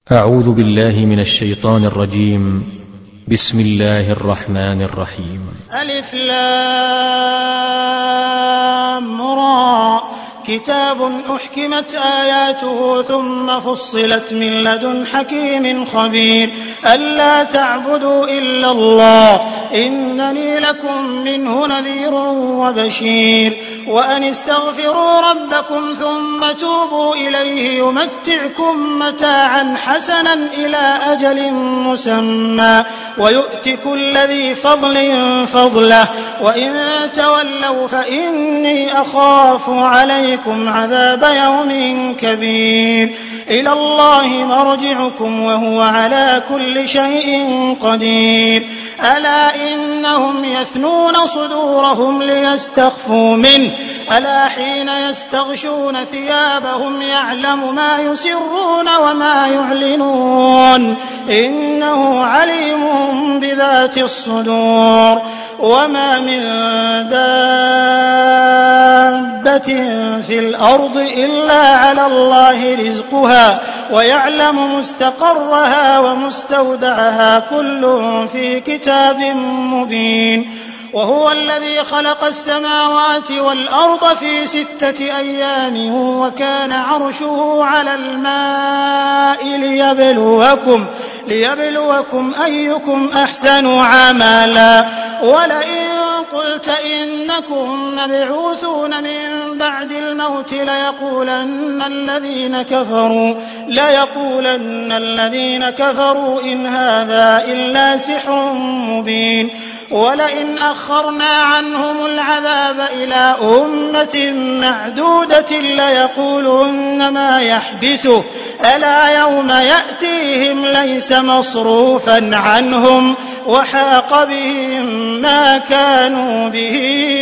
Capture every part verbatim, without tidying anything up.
أعوذ بالله من الشيطان الرجيم. بسم الله الرحمن الرحيم. ألف لام را كتاب أحكمت آياته ثم فصلت من لدن حكيم خبير ألا تعبدوا إلا الله إنني لكم منه نذير وبشير وأن استغفروا ربكم ثم توبوا إليه يمتعكم متاعا حسنا إلى أجل مسمى ويؤت كل ذي فضل فضله وإن تولوا فإني أخاف عليكم عذاب يوم كبير إلى الله مرجعكم وهو على كل شيء قدير ألا إنهم يثنون صدورهم ليستخفوا منه ألا حين يستغشون ثيابهم يعلم ما يسرون وما يعلنون إنه عليم بذات الصدور وما من دابة في الأرض إلا على الله رزقها ويعلم مستقرها ومستودعها كل في كتاب مبين وهو الذي خلق السماوات والأرض في ستة أيام وكان عرشه على الماء ليبلوكم, ليبلوكم أيكم أحسن عملا ولئن قلت إنكم مبعوثون من بعد الموت ليقولن الذين كفروا ليقولن الذين كفروا إن هذا إلا سحر مبين ولئن أخرنا عنهم العذاب إلى أمة معدودة ليقولن ما يحبسه ألا يوم يأتيهم ليس مصروفا عنهم وحاق بهم ما كانوا به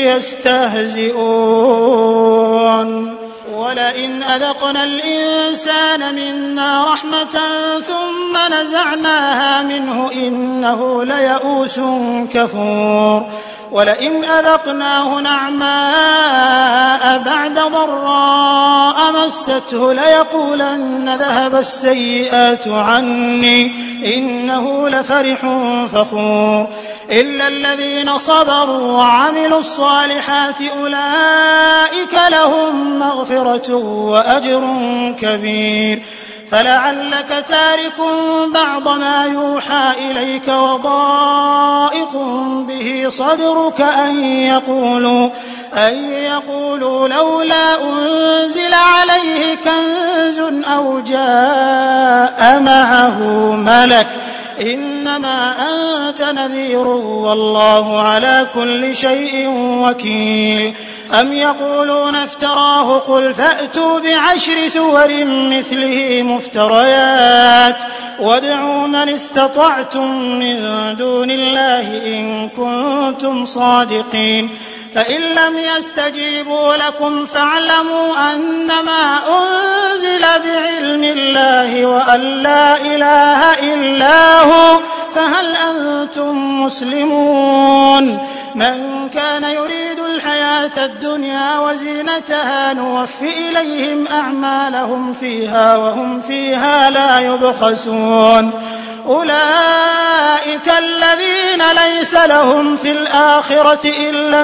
يستهزئون ولئن أذقنا الإنسان منا رحمة ثم نزعناها منه إنه ليئوس كفور ولئن أذقناه نعماء بعد ضراء مسته ليقولن ذهب السيئات عني إنه لفرح فخور إلا الذين صبروا وعملوا الصالحات أولئك لهم مغفرة وأجر كبير فلعلك تارك بعض ما يوحى إليك وضائق به صدرك أن يقولوا, أن يقولوا لولا أنزل عليه كنز أو جاء معه ملك إنما أنت نذير والله على كل شيء وكيل أم يقولون افتراه قل فأتوا بعشر سور مثله مفتريات وادعوا من استطعتم من دون الله إن كنتم صادقين فإن لم يستجيبوا لكم فاعلموا أنما أنزل بعلم الله وأن لا إله إلا هو فهل أنتم مسلمون من كان يريد الحياة الدنيا وزينتها نوفي إليهم أعمالهم فيها وهم فيها لا يبخسون أولئك الذين ليس لهم في الآخرة إلا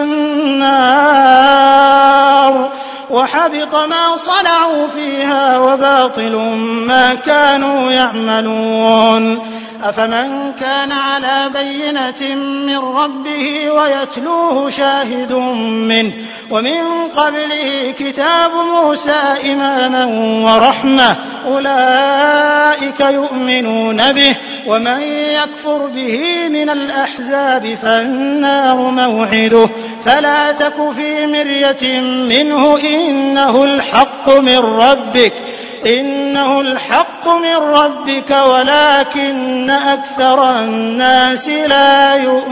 النار وحبط ما صنعوا فيها وباطل ما كانوا يعملون أفمن كان على بينة من ربه ويتلوه شاهد منه ومن قبله كتاب موسى إماما ورحمة أولئك يؤمنون به ومن يكفر به من الأحزاب فالنار موعده فلا تك في مرية منه إنه الحق من ربك إنه الحق من ربك ولكن أكثر الناس لا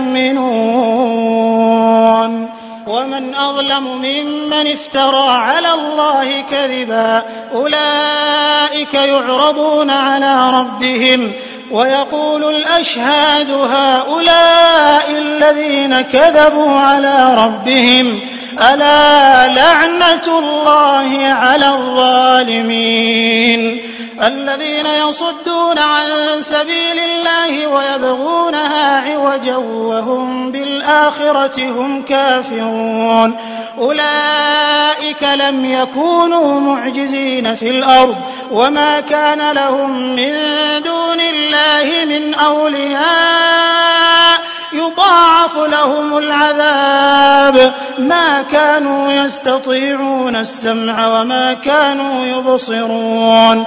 يؤمنون ومن أظلم ممن افترى على الله كذبا أولئك يعرضون على ربهم ويقول الأشهاد هؤلاء الذين كذبوا على ربهم ألا لعنة الله على الظالمين الذين يصدون عن سبيل الله ويبغونها عوجا وهم بالآخرة هم كافرون أولئك لم يكونوا معجزين في الأرض وما كان لهم من دون الله من أولياء يضاعف لهم العذاب ما كانوا يستطيعون السمع وما كانوا يبصرون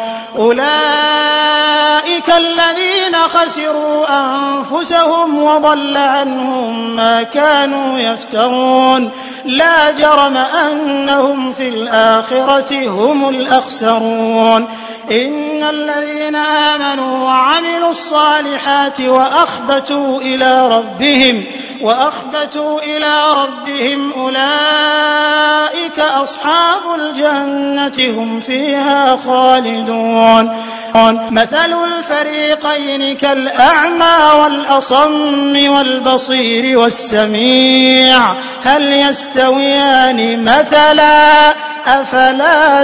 أولئك الذين خسروا أنفسهم وضل عنهم ما كانوا يفترون لا جرم أنهم في الآخرة هم الأخسرون إن الذين آمنوا وعملوا الصالحات وأخبتوا إلى ربهم وأخبتوا إلى ربهم أولئك أصحاب الجنة هم فيها خالدون مثل الفريقين كالأعمى والأصم والبصير والسميع هل يستويان مثلا أفلا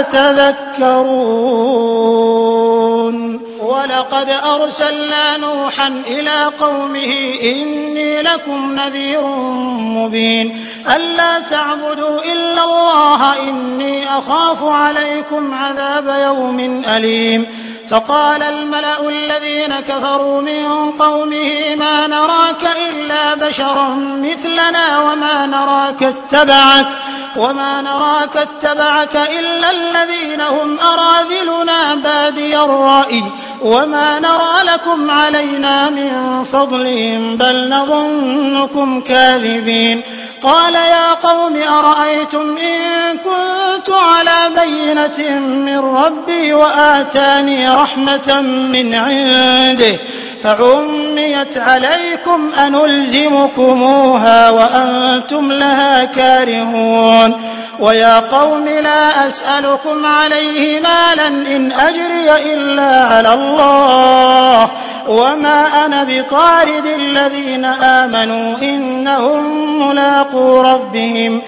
تذكرون ولقد أرسلنا نوحا إلى قومه إني لكم نذير مبين ألا تعبدوا إلا الله إني أخاف عليكم عذاب يوم أليم فقال الملأ الذين كفروا من قومه ما نراك إلا بشرا مثلنا وما نراك اتبعك وما نراك اتبعك إلا الذين هم أراذلنا بادي الرأي وما نرى لكم علينا من فضل بل نظنكم كاذبين قال يا قوم أرأيتم إن كنت على بينة من ربي وآتاني رحمة من عنده فعميت عليكم أنلزمكموها وأنتم لها كارهون ويا قوم لا أسألكم عليه مالا إن أجري إلا على الله وما أنا بطارد الذين آمنوا إنهم ملاقو ربهم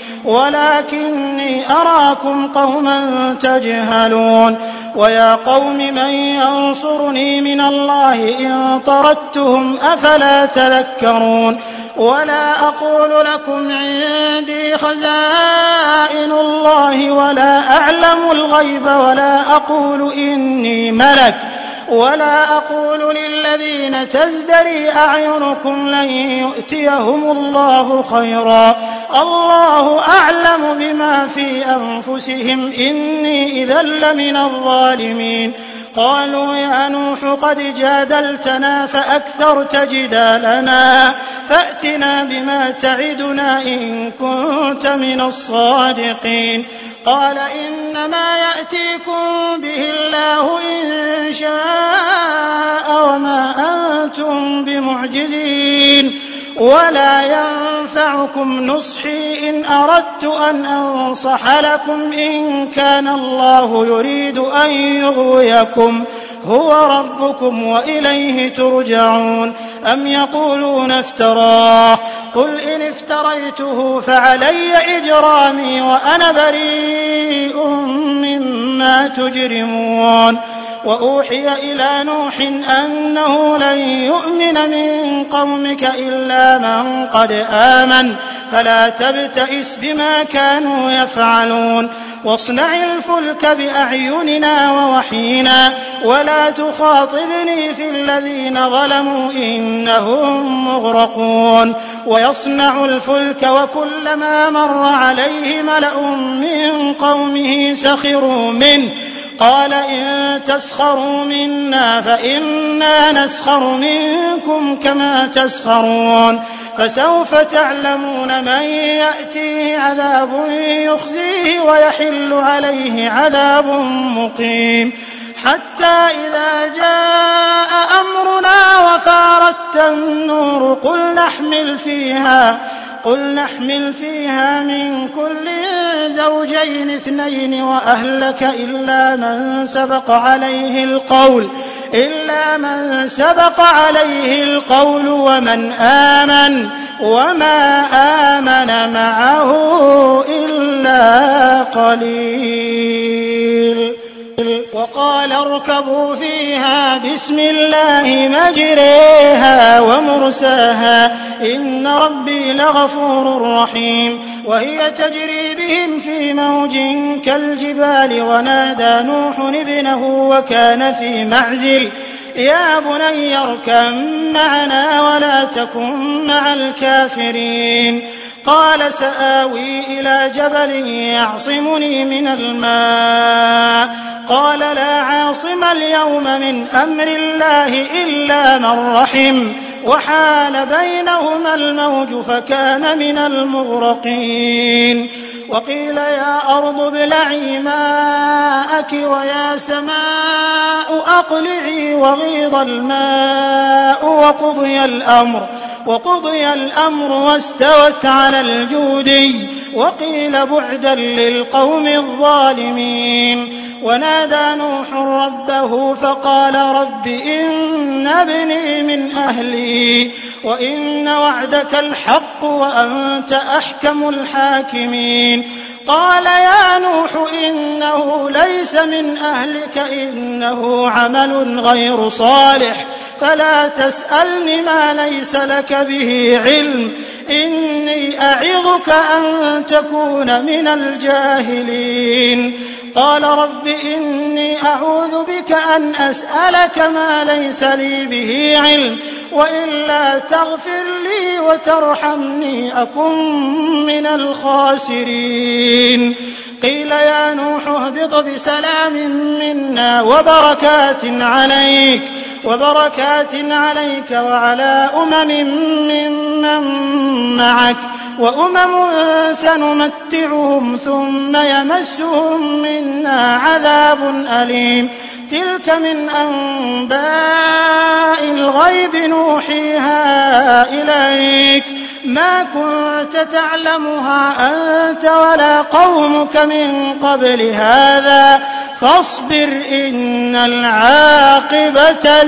ولكني أراكم قوما تجهلون ويا قوم من ينصرني من الله إن طردتهم أفلا تذكرون ولا أقول لكم عندي خزائن الله ولا أعلم الغيب ولا أقول إني ملك ولا أقول للذين تزدري أعينكم لن يؤتيهم الله خيرا الله أعلم بما في أنفسهم إني إذا لمن الظالمين قالوا يا نوح قد جادلتنا فأكثرت جدالنا فأتنا بما تعدنا إن كنت من الصادقين قال إنما يأتيكم به الله إن شاء وما أنتم بمعجزين ولا ينفعكم نصحي إن أردت أن أنصح لكم إن كان الله يريد أن يغويكم هو ربكم وإليه ترجعون أم يقولون افتراه قل إن افتريته فعلي إجرامي وأنا بريء مما تجرمون وأوحي إلى نوح أنه لن يؤمن من قومك إلا من قد آمن فلا تبتئس بما كانوا يفعلون واصنع الفلك بأعيننا ووحينا ولا تخاطبني في الذين ظلموا إنهم مغرقون ويصنع الفلك وكلما مر عليه ملأ من قومه سخروا منه قال إن تسخروا منا فإنا نسخر منكم كما تسخرون فسوف تعلمون من يأتيه عذاب يخزيه ويحل عليه عذاب مقيم حتى إذا جاء أمرنا وفارت النور قل نحمل فيها قل نحمل فيها من كل زوجين اثنين وأهلك إلا من سبق عليه القول إلا من سبق عليه القول ومن آمن وما آمن معه إلا قليل وقال اركبوا فيها بسم الله مجريها ومرساها إن ربي لغفور رحيم وهي تجري بهم في موج كالجبال ونادى نوح ابنه وكان في معزل يا بني اركب معنا ولا تكن مع الكافرين قال سآوي إلى جبل يعصمني من الماء قال لا عاصم اليوم من أمر الله إلا من رحم وحال بينهما الموج فكان من المغرقين وقيل يا أرض ابلعي ماءك ويا سماء أقلعي وغيض الماء وقضي الأمر وقضي الأمر واستوت على الجودي وقيل بعدا للقوم الظالمين ونادى نوح ربه فقال رب إن ابني من أهلي وإن وعدك الحق وأنت أحكم الحاكمين قال يا نوح إنه ليس من أهلك إنه عمل غير صالح فلا تسألني ما ليس لك به علم إني أعظك أن تكون من الجاهلين قال رب إني أعوذ بك أن أسألك ما ليس لي به علم وإلا تغفر لي وترحمني أكن من الخاسرين قيل يا نوح اهبط بسلام منا وبركات عليك وبركات عليك وعلى أمم ممن معك وأمم سنمتعهم ثم يمسهم منا عذاب أليم تلك من أنباء الغيب نوحيها إليك ما كنت تعلمها أنت ولا قومك من قبل هذا فاصبر إن العاقبة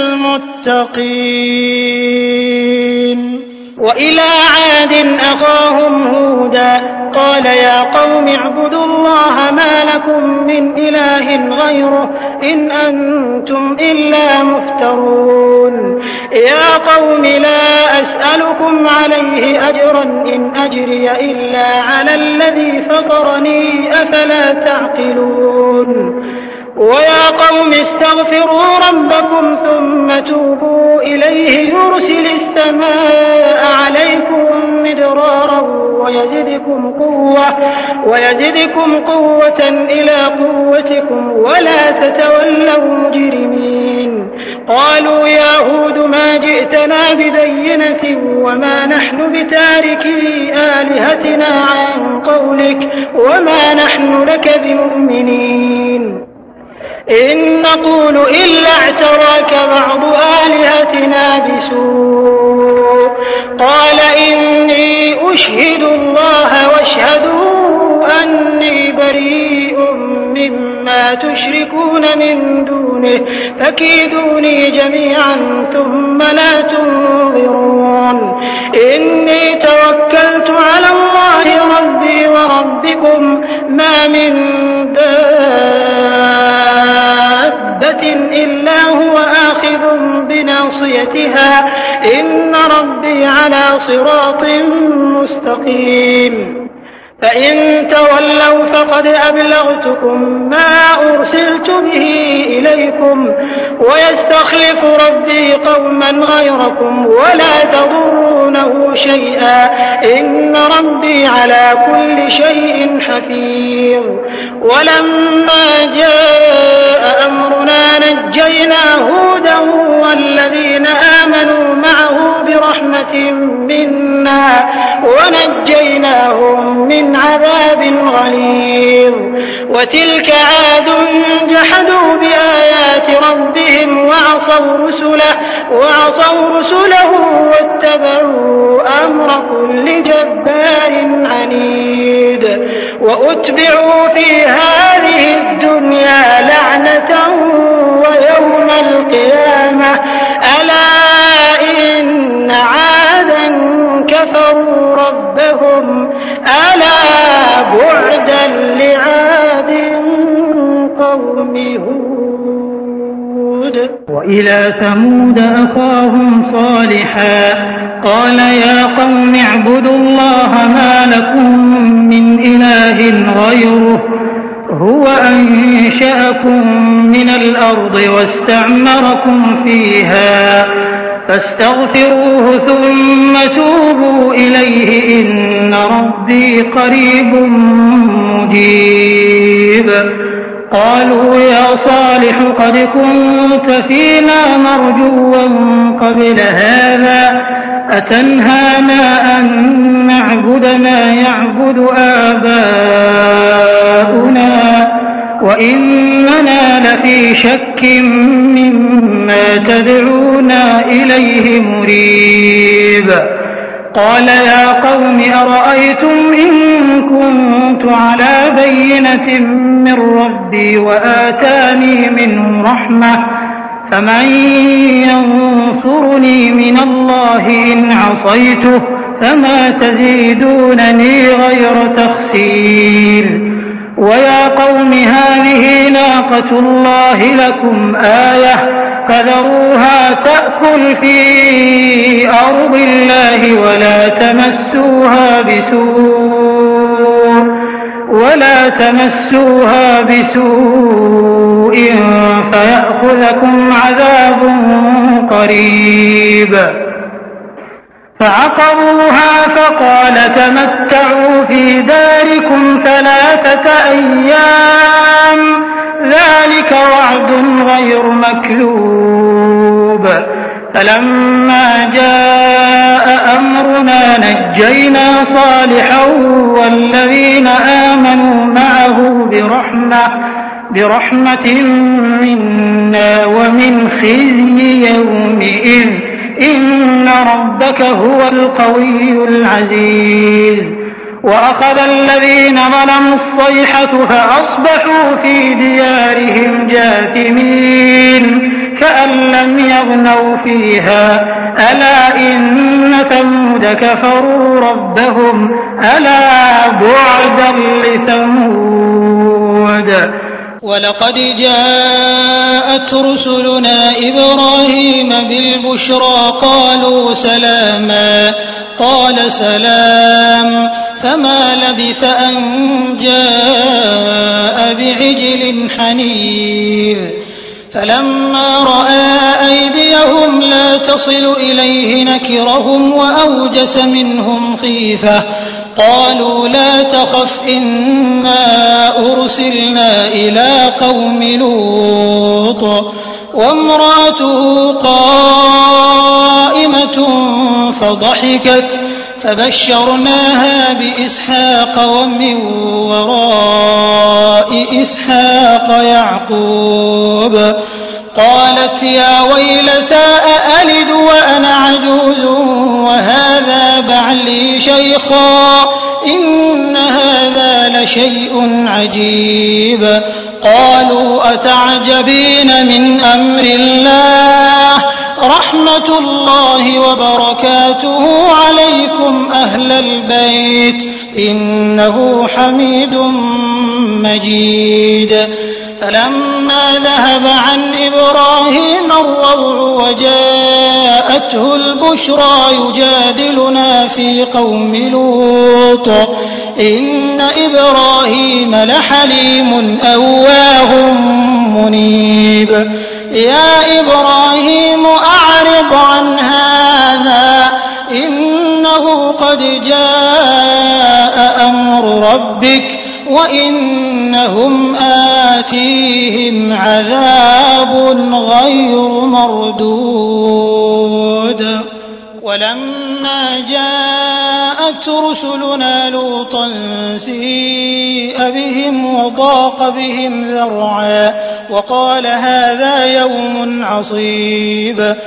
للمتقين وإلى عاد أخاهم هودا قال يا قوم اعبدوا الله ما لكم من إله غيره إن أنتم إلا مفترون يا قوم لا أسألكم عليه أجرا إن أجري إلا على الذي فطرني أفلا تعقلون ويا قوم استغفروا ربكم ثم توبوا إليه يرسل السماء عليكم مدرارا ويزدكم قوة, ويزدكم قوة إلى قوتكم ولا تتولوا مجرمين قالوا يا هود ما جئتنا ببينة وما نحن بتاركي آلهتنا عن قولك وما نحن لك بمؤمنين إن نقول إلا اعتراك بعض آلهتنا بسوء قال إني أشهد الله واشهدوا أني بريء مما تشركون من دونه فكيدوني جميعا ثم لا تنظرون إني توكلت على الله ربي وربكم ما من دابة إلا هو آخذ بناصيتها إن ربي على صراط مستقيم فإن تولوا فقد أبلغتكم ما أرسلت به إليكم ويستخلف ربي قوما غيركم ولا تضرونه شيئا إن ربي على كل شيء حفيظ ولما جاء أمرنا نجينا هودا والذين آمنوا معه برحمة منا ونجيناهم من عذاب غليظ وتلك عاد جحدوا بآيات ربهم وعصوا رسله, وعصوا رسله واتبعوا أمر كل جبار عنيد وأتبعوا في هذه الدنيا لعنة ويوم القيامة ألا إن عادا كفروا ربهم ألا بعدا لعاد قوم وإلى ثمود أخاهم صالحا قال يا قوم اعبدوا الله ما لكم من إله غيره هو أنشأكم من الأرض واستعمركم فيها فاستغفروه ثم توبوا إليه إن ربي قريب مجيب. قالوا يا صالح قد كنت فينا مرجوا قبل هذا أتنهانا أن نعبد ما يعبد آباؤنا وإننا لفي شك مما تدعونا إليه مريب. قال يا قوم أرأيتم إن كنت على بينة من ربي وآتاني منه رحمة فمن ينصرني من الله إن عصيته فما تزيدونني غير تخسير. ويا قوم هذه ناقة الله لكم آية فذروها تأكل في أرض الله ولا تمسوها بسوء ولا تمسوها بسوء فيأخذكم عذاب قريب. فعقروها فقال تمتعوا في داركم ثلاثة أيام ذلك وعد غير مكذوب. فلما جاء أمرنا نجينا صالحا والذين آمنوا معه برحمة برحمة منا ومن خزي يومئذ إن ربك هو القوي العزيز. وأخذ الذين ظلموا الصيحة فأصبحوا في ديارهم جاثمين كأن لم يغنوا فيها ألا إن ثمود كفروا ربهم ألا بعدا لثمود. ولقد جاءت رسلنا إبراهيم بالبشرى قالوا سلاما قال سلام فما لبث أن جاء بعجل حنيذ. فلما رأى أيديهم لا تصل إليه نكرهم وأوجس منهم خيفة قالوا لا تخف إنا أرسلنا إلى قوم لوط وامرأته قائمة فضحكت فبشرناها بإسحاق ومن وراء إسحاق يعقوب. قالت يا ويلتى أألد وأنا عجوز وهذا بعلي شيخا إن هذا لشيء عجيب. قالوا أتعجبين من أمر الله رحمة الله وبركاته عليكم أهل البيت إنه حميد مجيد. فلما ذهب عن إبراهيم الروع وجاءته البشرى يجادلنا في قوم لوط إن إبراهيم لحليم أواه منيب. يا إبراهيم أعرض عن هذا إنه قد جاء أمر ربك وإنهم آتيهم عذاب غير مردود. ولما جاءت رسلنا لوطا سيء بهم وضاق بهم ذرعا وقال هذا يوم عصيب.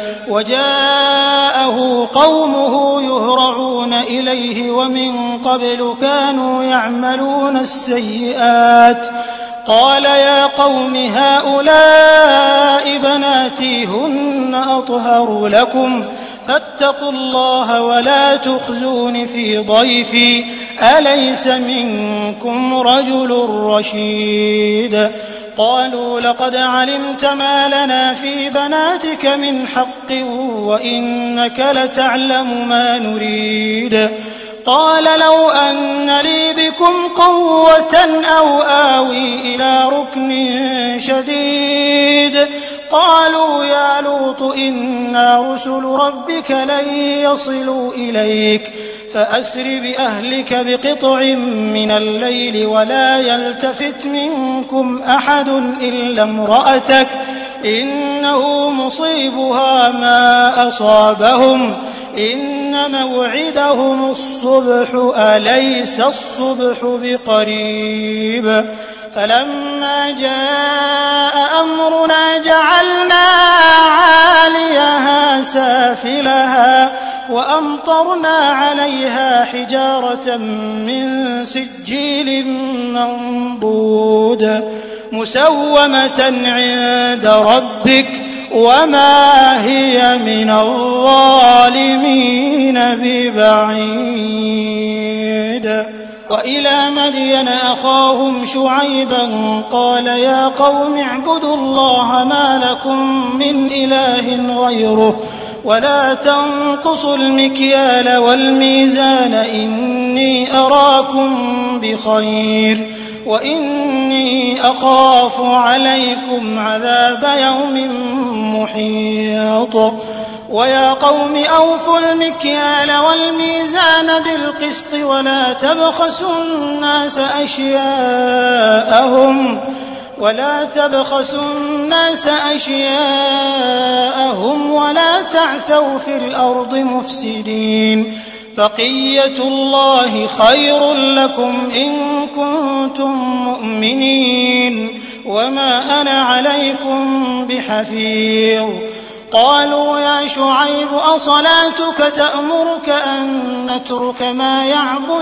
وجاءه قومه يهرعون إليه ومن قبل كانوا يعملون السيئات قال يا قوم هؤلاء بناتي هن أطهر لكم فاتقوا الله ولا تخزون في ضيفي أليس منكم رجل رشيد. قالوا لقد علمت ما لنا في بناتك من حق وإنك لتعلم ما نريد. قال لو أن لي بكم قوة أو آوي إلى ركن شديد. قالوا يا لوط إنا رسل ربك لن يصلوا إليك فأسر بأهلك بقطع من الليل ولا يلتفت منكم أحد إلا امرأتك إنه مصيبها ما أصابهم إن موعدهم الصبح أليس الصبح بقريب. فلما جاء أمرنا جعلنا عاليها سافلها وأمطرنا عليها حجارة من سجيل منضود مسومة عند ربك وما هي من الظالمين ببعيد. وإلى مدين أخاهم شعيبا قال يا قوم اعبدوا الله ما لكم من إله غيره ولا تنقصوا المكيال والميزان إني أراكم بخير وإني أخاف عليكم عذاب يوم محيط. ويا قوم أوفوا المكيال والميزان بالقسط ولا تبخسوا الناس أشياءهم ولا تبخسوا الناس أشياءهم ولا تعثوا في الأرض مفسدين. بقية الله خير لكم إن كنتم مؤمنين وما أنا عليكم بحفيظ. قالوا يا شعيب أصلاتك تأمرك أن نترك ما يعبد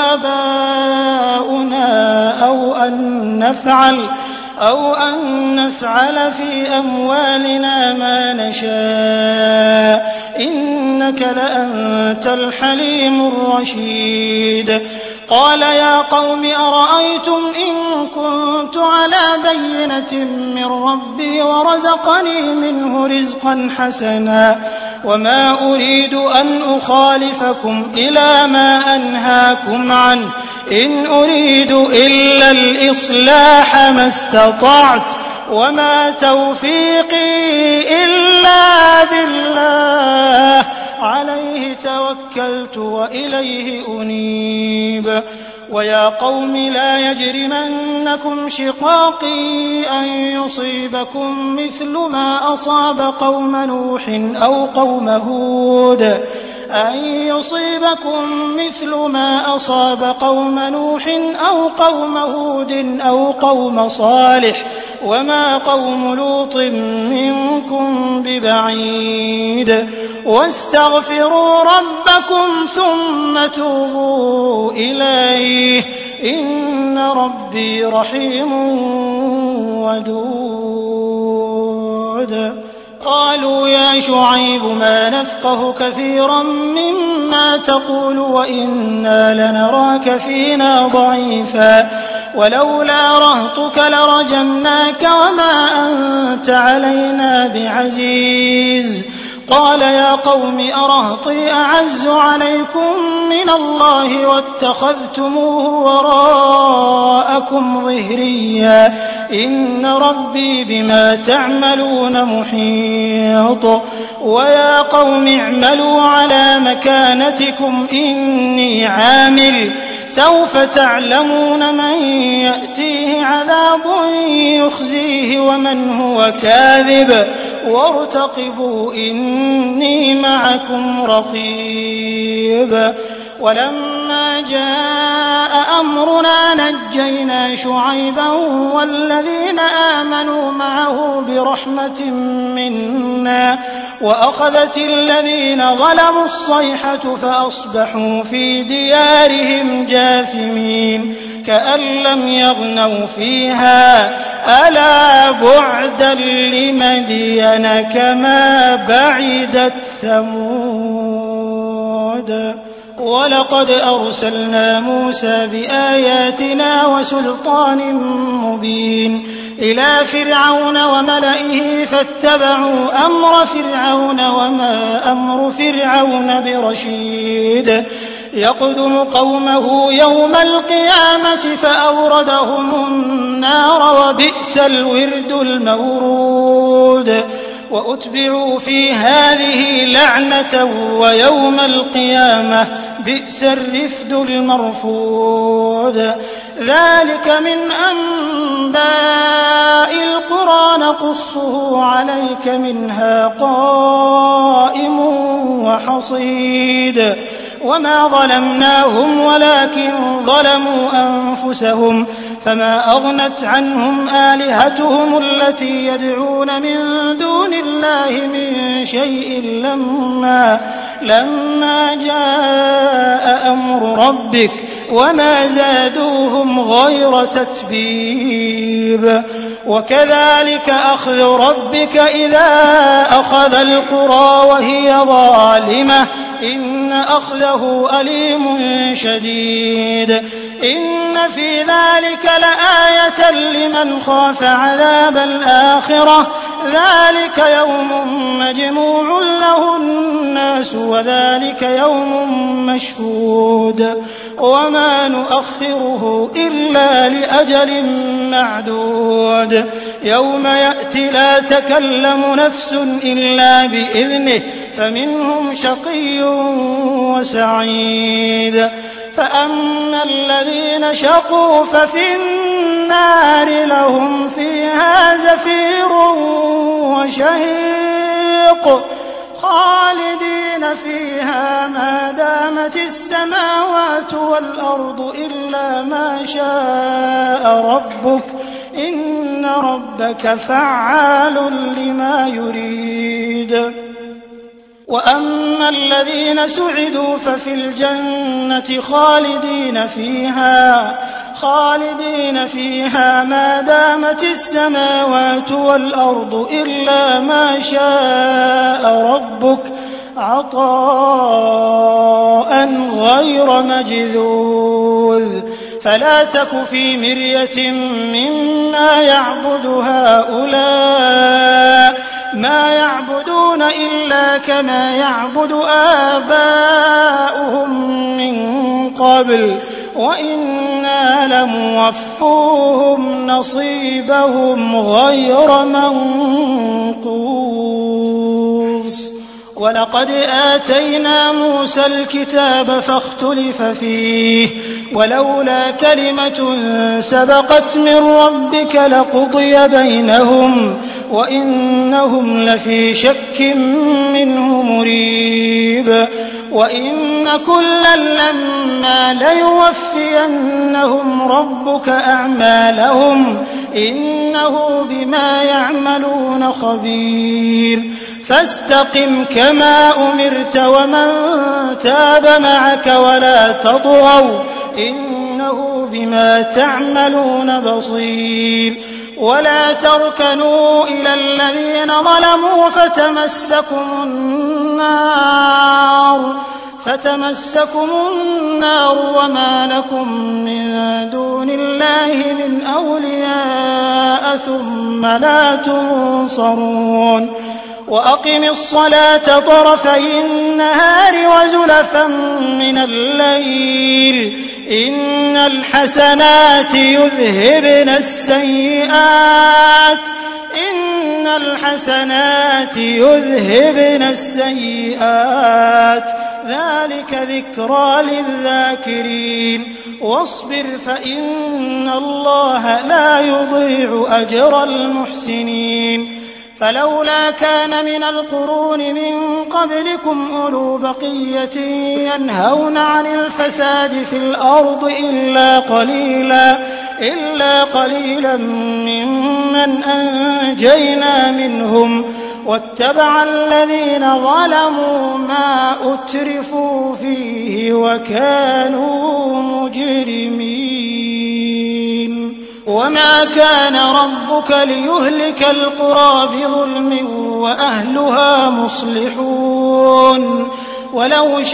آباؤنا أو أن نفعل أو أن نفعل في أموالنا ما نشاء إنك لأنت الحليم الرشيد. قال يا قوم أرأيتم إن كنت على بينة من ربي ورزقني منه رزقا حسنا وما أريد أن أخالفكم إلى ما أنهاكم عنه إن أريد إلا الإصلاح ما استطعت وما توفيقي إلا بالله عليه توكلت وإليه أنيب. ويا قوم لا يجرمنكم شقاقي أن يصيبكم مثل ما أصاب قوم نوح أو قوم هود أن يصيبكم مثل ما أصاب قوم نوح أو قوم هود أو قوم صالح وما قوم لوط منكم ببعيد. واستغفروا ربكم ثم توبوا إليه إن ربي رحيم ودود. قالوا يا شعيب ما نفقه كثيرا مما تقول وإنا لنراك فينا ضعيفا ولولا رهطك لرجمناك وما أنت علينا بعزيز. قال يا قوم أرهطي أعز عليكم من الله واتخذتموه وراءكم ظهريا إن ربي بما تعملون محيط. ويا قوم اعملوا على مكانتكم إني عامل سوف تعلمون من يأتيه عذاب يخزيه ومن هو كاذب وارتقبوا إني معكم رقيب. ولما جاء أمرنا نجينا شعيبا والذين آمنوا معه برحمة منا وأخذت الذين ظلموا الصيحة فأصبحوا في ديارهم جاثمين كأن لم يغنوا فيها ألا بعدا لمدين كما بعدت ثمود. ولقد أرسلنا موسى بآياتنا وسلطان مبين إلى فرعون وملئه فاتبعوا أمر فرعون وما أمر فرعون برشيد يقدم قومه يوم القيامة فأوردهم النار وبئس الورد المورود وأتبعوا في هذه لعنة ويوم القيامة بئس الرفد المرفود ذلك من أنباء القرى نقصه عليك منها قائم وحصيد وما ظلمناهم ولكن ظلموا أنفسهم فما أغنت عنهم آلهتهم التي يدعون من دون الله من شيء لما, لما جاء أمر ربك وما زادوهم غير تتبيب وكذلك أخذ ربك إذا أخذ القرى وهي ظالمة إن أخذه أليم شديد إن في ذلك لآية لمن خاف عذاب الآخرة ذلك يوم مجموع له الناس وذلك يوم مشهود وما نؤخره إلا لأجل معدود يوم يأتي لا تكلم نفس إلا بإذنه فمنهم شقي وسعيد فأما الذين شقوا ففي النار لهم فيها زفير وشهيق خالدين فيها ما دامت السماوات والأرض إلا ما شاء ربك إن ربك فعال لما يريد وأما الذين سعدوا ففي الجنة خالدين فيها خالدين فيها ما دامت السماوات والأرض إلا ما شاء ربك عطاء غير مجذوذ فلا تك في مرية مما يعبد هؤلاء ما يعبدون إلا كما يعبد آباؤهم من قبل وإنا لموفوهم نصيبهم غير منقوص ولقد آتينا موسى الكتاب فاختلف فيه ولولا كلمة سبقت من ربك لقضي بينهم وإنهم لفي شك منه مريب وإن كلا لما ليوفينهم ربك أعمالهم إنه بما يعملون خبير فاستقم كما أمرت ومن تاب معك ولا تطغوا إنه بما تعملون بصير ولا تركنوا إلى الذين ظلموا فتمسكم النار فتمسكم النار وما لكم من دون الله من أولياء ثم لا تنصرون وأقم الصلاة طرفي النهار وزلفا من الليل إن الحسنات يذهبن السيئات إن الحسنات يذهبن السيئات ذلك ذكرى للذاكرين واصبر فإن الله لا يضيع أجر المحسنين فلولا كان من القرون من قبلكم أولو بقية ينهون عن الفساد في الأرض إلا قليلا إلا قليلا ممن أنجينا منهم واتبع الذين ظلموا ما أترفوا فيه وكانوا مجرمين وما كان ربك ليهلك القرى بظلم وأهلها مصلحون ولو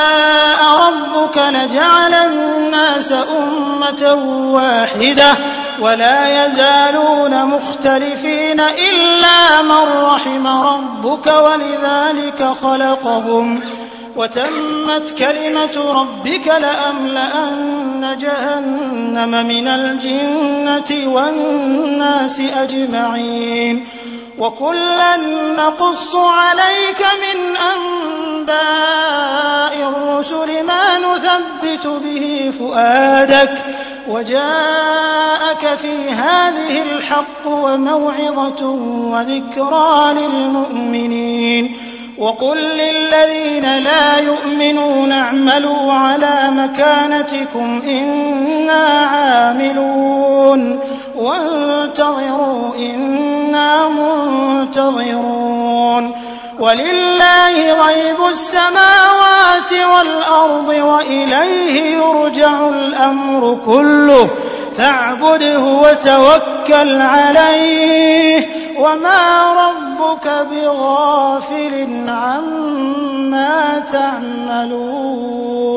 شاء ربك لجعل الناس أمة واحدة ولا يزالون مختلفين إلا من رحم ربك ولذلك خلقهم وتمت كلمة ربك لأملأن جهنم من الجنة والناس أجمعين وكلا نقص عليك من أنباء الرسل ما نثبت به فؤادك وجاءك في هذه الحق وموعظة وذكرى للمؤمنين وقل للذين لا يؤمنون اعملوا على مكانتكم إنا عاملون وانتظروا إنا منتظرون ولله غيب السماوات والأرض وإليه يرجع الأمر كله فاعبده وتوكل عليه وما ربك بغافل عما تعملون.